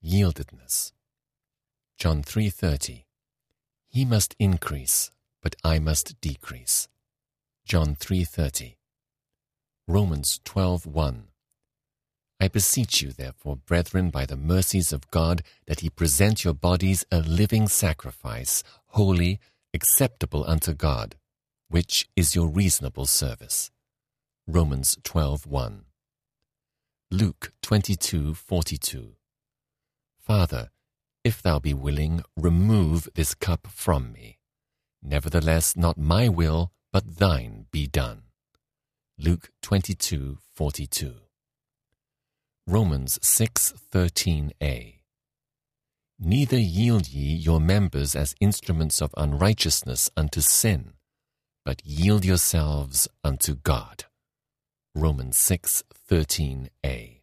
yieldedness. John 3:30. He must increase, but I must decrease. John 3:30. Romans 12:1. I beseech you, therefore, brethren, by the mercies of God, that ye present your bodies a living sacrifice, holy, acceptable unto God, which is your reasonable service. Romans 12:1. Luke 22:42. Father, if thou be willing, remove this cup from me. Nevertheless, not my will, but thine be done. Luke 22:42. Romans 6:13a. Neither yield ye your members as instruments of unrighteousness unto sin, but yield yourselves unto God. Romans 6:13a.